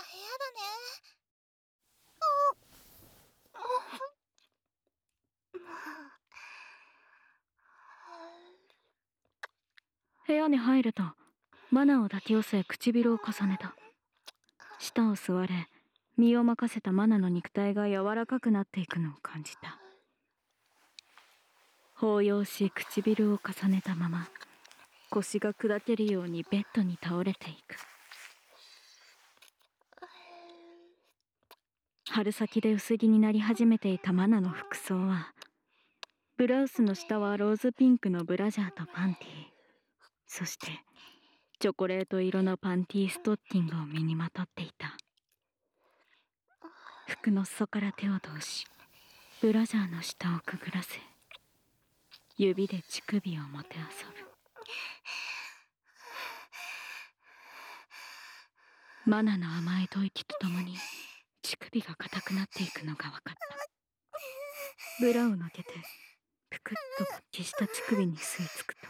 部屋に入るとマナを抱き寄せ唇を重ねた。舌を吸われ身を任せたマナの肉体が柔らかくなっていくのを感じた。抱擁し唇を重ねたまま腰が砕けるようにベッドに倒れていく。春先で薄着になり始めていたマナの服装は、ブラウスの下はローズピンクのブラジャーとパンティー、そしてチョコレート色のパンティーストッキングを身にまとっていた。服の裾から手を通しブラジャーの下をくぐらせ指で乳首をもてあそぶ。マナの甘い吐息とともに乳首が硬くなっていくのが分かった。ブラを抜けてぷくっと勃起した乳首に吸い付くと、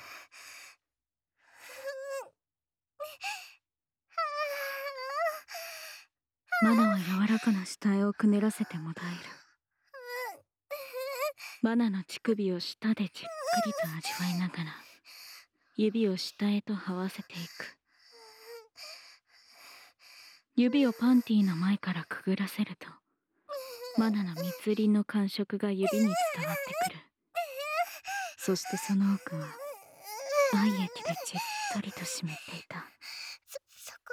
マナは柔らかな下絵をくねらせてもだえる。マナの乳首を舌でじっくりと味わいながら指を下へと這わせていく。指をパンティーの前からくぐらせると、マナの蜜輪の感触が指に伝わってくる。そしてその奥は愛液でじっとりと湿っていた。 そこ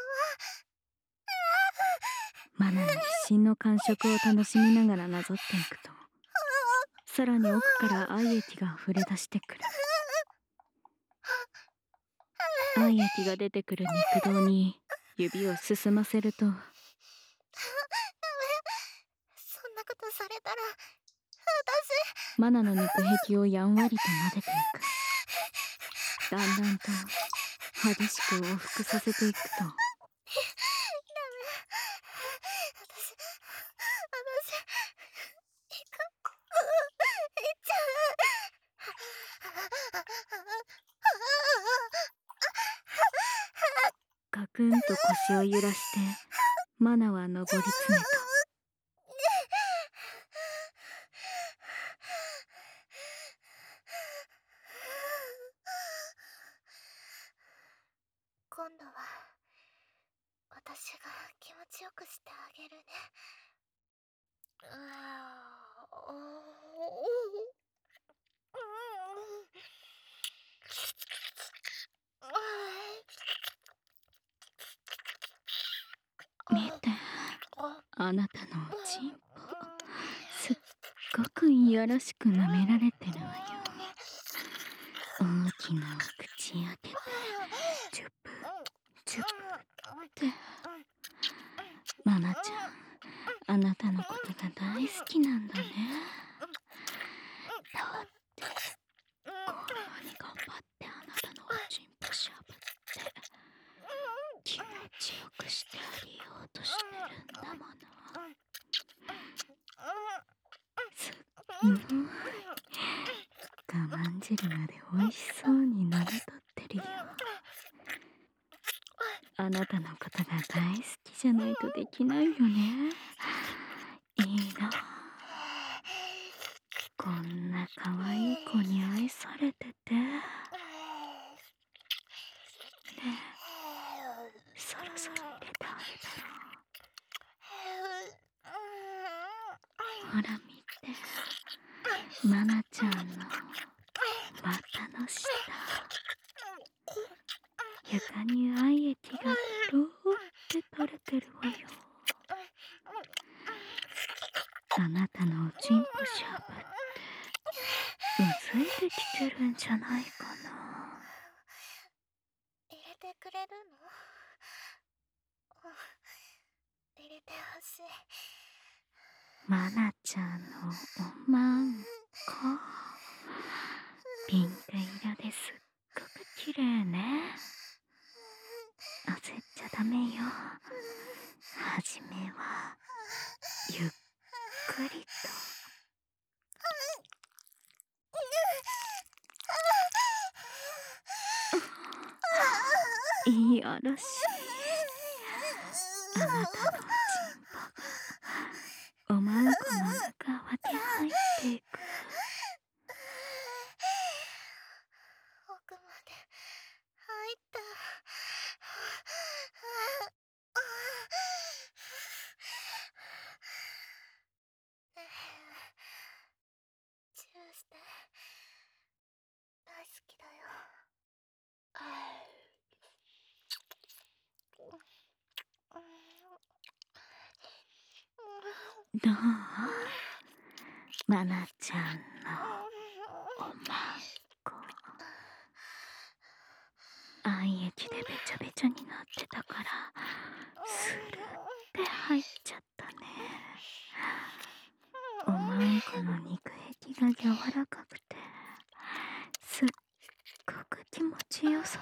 はマナの必死の感触を楽しみながらなぞっていくと、さらに奥から愛液が溢れ出してくる。愛液が出てくる肉道に指を進ませると、 そんなことされたらマナの肉壁をやんわりと撫でていく。だんだんと激しく往復させていくと、ガクンと腰を揺らしてマナは上り詰めた。 今度は私が気持ちよくしてあげるね。 見て、あなたのおちんぽ、すっごくいやらしく舐められてるわよ。大きなお口開けてチュップチュップって。マナちゃん、あなたのことが大好きなんだね。だってこんなに頑張ってあなたのおちんぽしゃぶって気持ちよくしてあげようとしてるんだもの。すっごい我慢汁まで美味しそうになめとってるよ。あなたのことが大好きじゃないとできないよね。いいな、こんな可愛い子に愛されてて。ねえ、そろそろ入れてあげたら。ほら見て、マナちゃんの股の下、床に愛液がドローって垂れてるわよ。あなたのおちんぽしゃぶってうずいてきてるんじゃないかな。 入れてくれるの？入れてほしい。 マナちゃんのおまんこ、ピンク色ですっごく綺麗ね。焦っちゃダメよ。はじめはゆっくりと。いやらしい。 あなたのチンポがおまんこの中まで入っていく。 奥まで入った。チューして。大好きだよ。 どう？マナちゃんのおまんこ。愛液でべちゃべちゃになってたからスルって入っちゃったね。おまんこの肉壁が柔らかくてすっごく気持ちよさ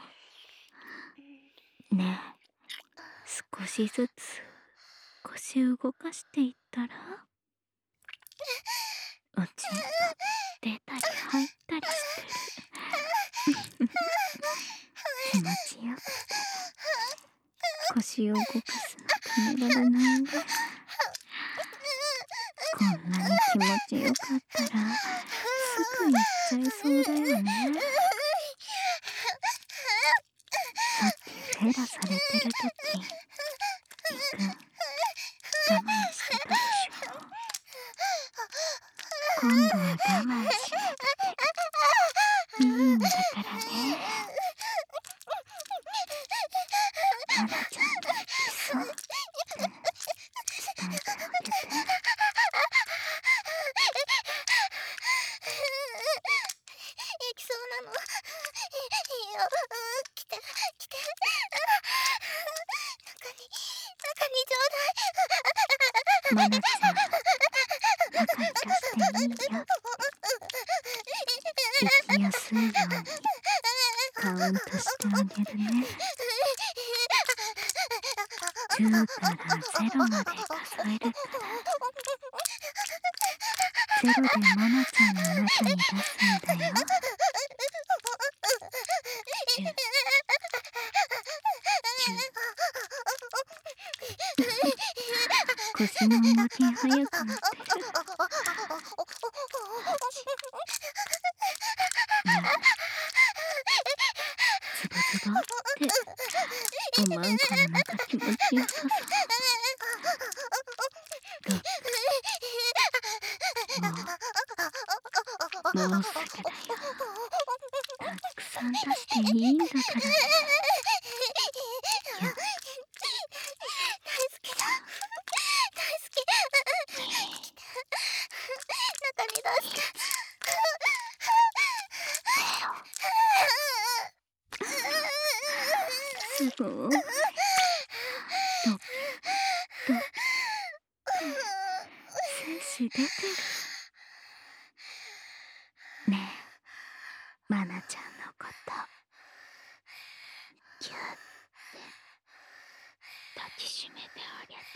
そうね。え少しずつ腰動かしていったらおちんぽ出たり入ったりしてる。気持ちよくて腰を動かすの止められないね。こんなに気持ちよかったらすぐ行っちゃいそうだよね。さっきフェラされてる時りくん我慢してたでしょ。今度は我慢しなくていいんだからね。マナちゃんが好きそう。伝えてあげて。 行きそうなの。いいよ。来て、来て。中にちょうだい。 マナちゃん、中行かせていいよ。行きやすいようにカウントしてあげるね。10から0まで数えるから0でマナちゃんの中に出すんだよ。10、9、腰の動き速くなってる。ズボズボっておまんこの中気持ちよさそう。6、もうすぐだよ。たくさん出していいんだからね。いや、 大好きだ。大好き。中に出して。 すごい。ドキドキって精子出てる。ねえ、マナちゃんのことギュッて抱きしめてあげて。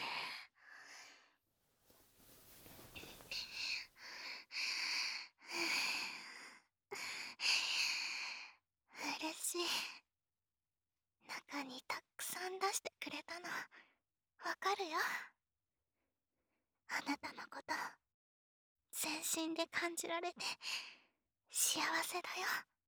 嬉しい。中にたくさん出してくれたのわかるよ。あなたのこと全身で感じられて幸せだよ。